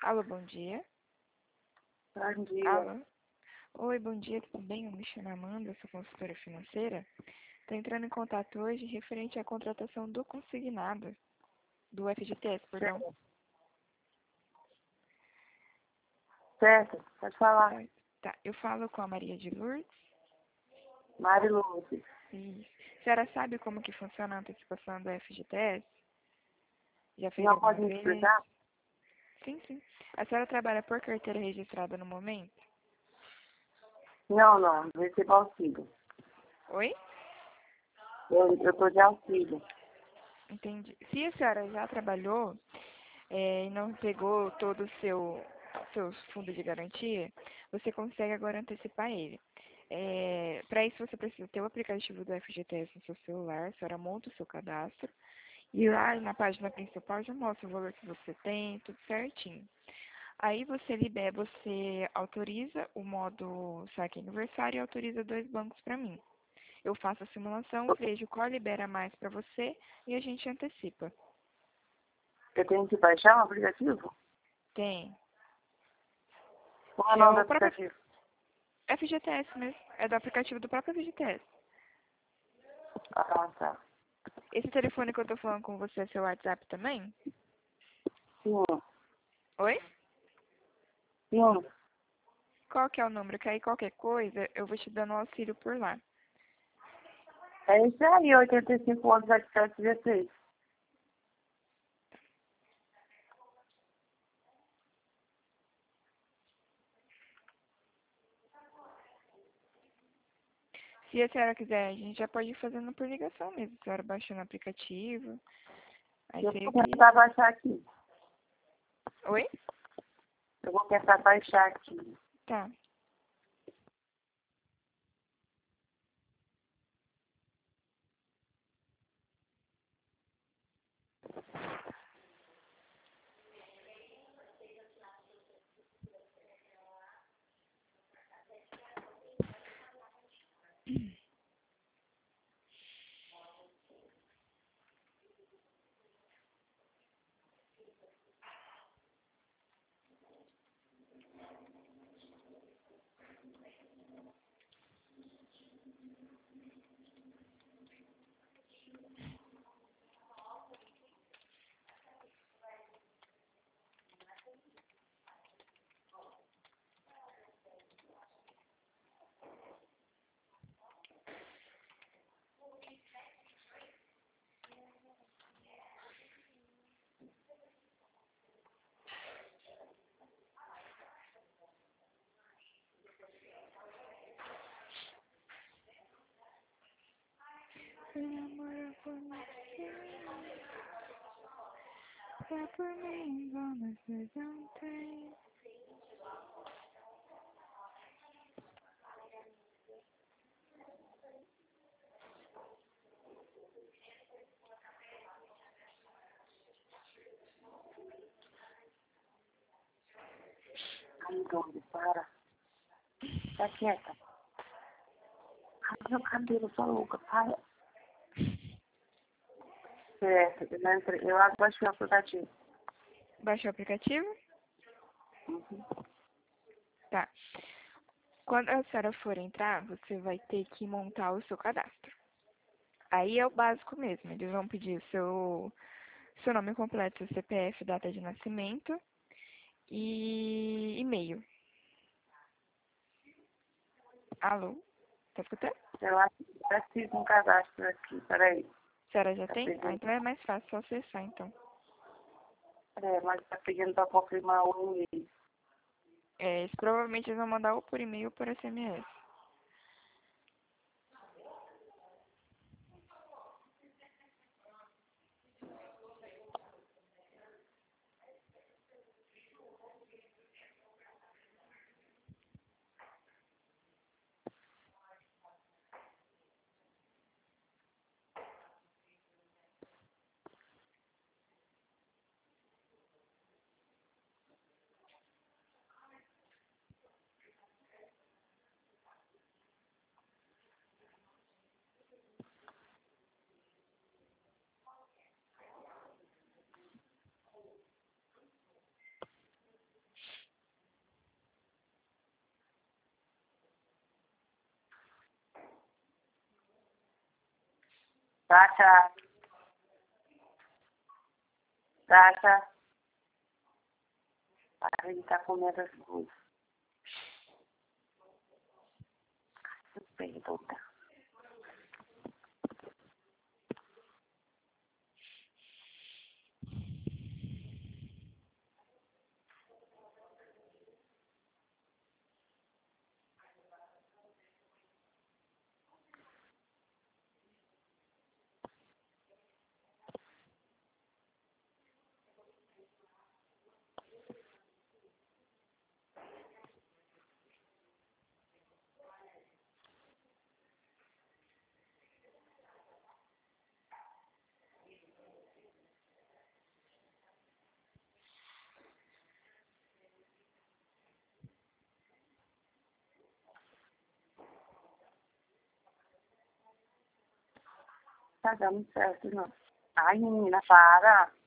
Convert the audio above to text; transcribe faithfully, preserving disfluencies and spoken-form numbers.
Alô, bom dia. Bom dia. Alô. Oi, bom dia, tudo bem? Eu me chamo Amanda, sou consultora financeira. Estou entrando em contato hoje referente à contratação do consignado, do F G T S, perdão. Certo, pode falar. Ah, Tá, eu falo com a Maria de Lourdes. Mari Lourdes. Isso. A senhora sabe como que funciona a antecipação do F G T S? Já fez Não alguma pode me vez? explicar? Sim, sim. A senhora trabalha por carteira registrada no momento? Não, não, não recebo auxílio. Oi? Eu estou de auxílio. Entendi. Se a senhora já trabalhou é, e não pegou todo o seu seus fundos de garantia, você consegue agora antecipar ele. É, para isso você precisa ter o aplicativo do F G T S no seu celular, a senhora monta o seu cadastro e lá na página principal já mostra o valor que você tem, tudo certinho. Aí você libera, você autoriza o modo saque aniversário e autoriza dois bancos para mim. Eu faço a simulação, vejo qual libera mais para você e a gente antecipa. Eu tenho que baixar um aplicativo? Tem. Qual é o É nome do o próprio aplicativo? F G T S mesmo. É do aplicativo do próprio F G T S. Ah, tá. Esse telefone que eu tô falando com você é seu WhatsApp também? Sim, Oi? sim. Qual que é o número? Que aí qualquer coisa eu vou te dando um auxílio por lá. É isso aí, oitenta e cinco, onze, sete sete, dezesseis. Se a senhora quiser, a gente já pode ir fazendo por ligação mesmo. A senhora baixando o aplicativo. Aí Eu você vou aqui. tentar baixar aqui. Oi? Eu vou tentar baixar aqui. Tá. Amor por você. É por mim, vamos fazer um trem. Ai, Dona, para. Tá quieta. Ai, meu cabelo, sua louca, para. Certo, eu já entrei. Eu baixei o aplicativo. Baixou o aplicativo? Uhum. Tá. Quando a senhora for entrar, você vai ter que montar o seu cadastro. Aí é o básico mesmo. Eles vão pedir o seu, seu nome completo, seu C P F, data de nascimento e e-mail. Alô? Tá escutando? Eu acho que já fiz um cadastro aqui, peraí. A senhora já Tá tem? Ah, pedindo, então é mais fácil só acessar, então. é, mas tá pedindo pra confirmar o e-mail. É, isso provavelmente eles vão mandar ou por e-mail ou por S M S. Sasha. Sasha. Para ele tá comendo as luzes. Suspeito, tá? Tá dando certo, não. Ai, menina, para.